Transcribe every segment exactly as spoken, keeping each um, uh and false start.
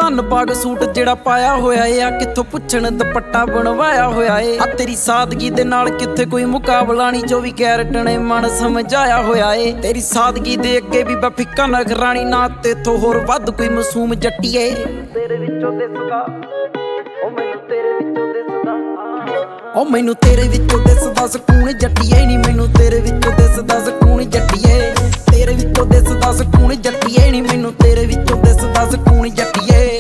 ਧੰਨ ਪਾਗ ਸੂਟ ਜਿਹੜਾ ਪਾਇਆ ਹੋਇਆ ਏ ਆ, ਕਿੱਥੋਂ ਪੁੱਛਣ ਦੁਪੱਟਾ ਬਣਵਾਇਆ ਹੋਇਆ ਏ ਆ। ਤੇਰੀ ਸਾਦਗੀ ਦੇ ਨਾਲ ਕਿੱਥੇ ਕੋਈ ਮੁਕਾਬਲਾ ਨਹੀਂ, ਚੌਵੀ ਕੈਰਟ ਨੇ ਮਨ ਸਮਝਾਇਆ ਹੋਇਆ ਏ। ਤੇਰੀ ਸਾਦਗੀ ਦੇ ਅੱਗੇ ਵੀ ਬਫਿੱਕਾ ਨਗਰਾਣੀ ਨਾ, ਤੇਥੋਂ ਹੋਰ ਵੱਧ ਕੋਈ ਮਾਸੂਮ ਜੱਟੀਏ। ਤੇਰੇ ਵਿੱਚੋਂ ਦਿਸਦਾ ਓ ਮੈਨੂੰ ਤੇਰੇ ਵਿੱਚੋਂ ਦਿਸਦਾ ਓ ਮੈਨੂੰ ਤੇਰੇ ਵਿੱਚੋਂ ਦਿਸਦਾ ਸਕੂਨ ਜੱਟੀਏ ਨੀ, ਮੈਨੂੰ ਤੇਰੇ ਵਿੱਚੋਂ ਦਿਸਦਾ ਸਕੂਨ ਜੱਟੀਏ। ਤੇਰੇ ਵਿੱਚੋਂ ਦਿਸਦਾ ਸਕੂਨ ਜੱਟੀਏ ਨੀ, ਮੈਨੂੰ ਤੇਰੇ ਵਿੱਚੋਂ ਦਿਸਦਾ ਸਕੂਨ ਜੱਟੀਏ।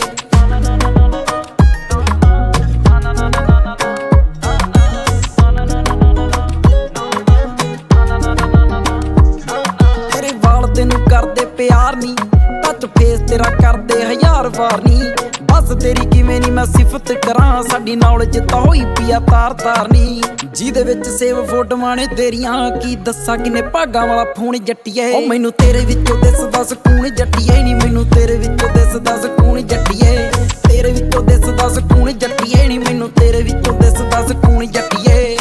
ਤੇਰੇ ਵਾਲ ਤੈਨੂੰ ਕਰਦੇ ਪਿਆਰ ਨੀ, ਟੱਚ ਫੇਸ ਤੇਰਾ ਕਰਦੇ ਹਜ਼ਾਰ ਵਾਰ ਨੀ। ਬਸ ਤੇਰੀ ਕਿਵੇਂ ਨੀ ਮੈਂ ਸਿਫਤ ਕਰਾਂ, ਸਾਡੀ ਨੌਲੇਜ ਤਾਂ ਹੋਈ ਪਿਆ ਤਾਰ ਤਾਰ ਨੀ। ਜਿਹਦੇ ਵਿੱਚ ਸੇਵ ਫੋਟੋਆਂ ਨੇ ਤੇਰੀਆਂ, ਕੀ ਦੱਸਾਂ ਕਿੰਨੇ ਭਾਗਾਂ ਵਾਲਾ ਫੋਨ ਜੱਟੀਏ। ਓ ਮੈਨੂੰ ਤੇਰੇ ਵਿੱਚੋਂ ਦਿਸਦਾ ਸਕੂਨ ਜੱਟੀਏ ਨੀ, ਮੈਨੂੰ ਤੇਰੇ ਵਿੱਚੋਂ ਦਿਸਦਾ ਸਕੂਨ ਜੱਟੀਏ। ਤੇਰੇ ਵਿੱਚੋਂ ਦਿਸਦਾ ਸਕੂਨ ਜੱਟੀਏ ਨੀ, ਮੈਨੂੰ ਤੇਰੇ ਵਿੱਚੋਂ ਦਿਸਦਾ ਸਕੂਨ ਜੱਟੀਏ।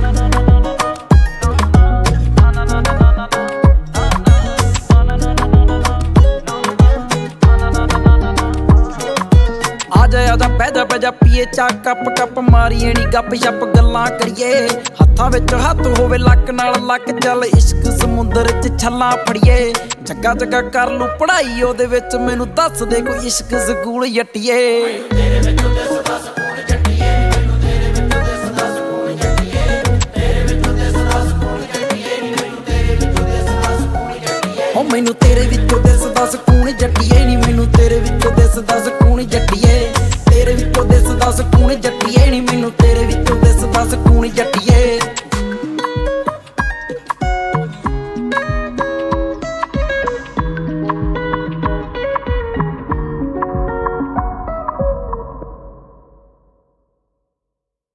ਆਜਾ ਬਹਿਜਾ ਬਹਿਜਾ ਪੀਏ ਚਾ ਕੱਪ ਕੱਪ ਮਾਰੀਏ ਨੀ ਗੱਪ ਛੱਪ ਗੱਲਾਂ ਕਰੀਏ। ਹੱਥਾਂ ਵਿੱਚ ਹੱਥ ਹੋਵੇ ਲੱਕ ਨਾਲ ਲੱਕ, ਚੱਲ ਇਸ਼ਕ ਸਮੁੰਦਰ 'ਚ ਛੱਲਾਂ ਫੜੀਏ। ਜੱਗਾ ਜੱਗਾ ਕਰ ਲੂ ਪੜ੍ਹਾਈ ਉਹਦੇ ਵਿੱਚ, ਮੈਨੂੰ ਦੱਸ ਦੇ ਕੋਈ ਇਸ਼ਕ ਸਕੂਲ ਜੱਟੀਏ। ਤੇਰੇ ਵਿੱਚੋਂ ਦਿਸਦਾ ਸਕੂਨ ਜੱਟੀਏ, ਮੈਨੂੰ ਤੇਰੇ ਵਿੱਚੋਂ ਦਿਸਦਾ ਸਕੂਨ ਜੱਟੀਏ। ਤੇਰੇ ਵਿੱਚੋਂ ਦਿਸਦਾ ਸਕੂਨ ਜੱਟੀਏ ਨੀ, ਮੈਨੂੰ ਤੇਰੇ ਵਿੱਚੋਂ ਦਿਸਦਾ ਸਕੂਨ ਜੱਟੀਏ। ਓ ਮੈਨੂੰ ਤੇਰੇ ਵਿੱਚੋਂ ਦਿਸਦਾ ਸਕੂਨ ਜੱਟੀਏ ਨੀ, ਮੈਨੂੰ ਤੇਰੇ ਵਿੱਚੋਂ ਦਿਸਦਾ ਸਕੂਨ ਜੱਟੀਏ। ਤੇਰੇ ਵਿੱਚੋਂ ਦਿਸਦਾ ਸਕੂਨ ਜੱਟੀਏ ਨੀ, ਮੈਨੂੰ ਤੇਰੇ ਵਿੱਚੋਂ ਦਿਸਦਾ ਸਕੂਨ ਜੱਟੀਏ।